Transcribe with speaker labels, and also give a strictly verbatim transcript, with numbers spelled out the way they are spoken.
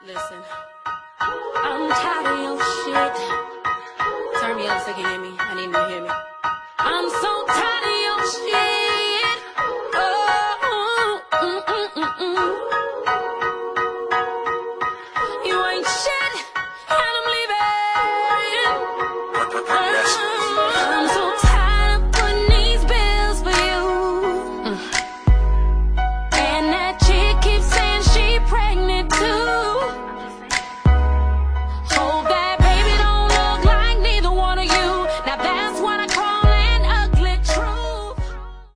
Speaker 1: Listen, I'm tired of your shit. Turn me up so you can hear me. I need you to hear me. I'm so tired of your shit.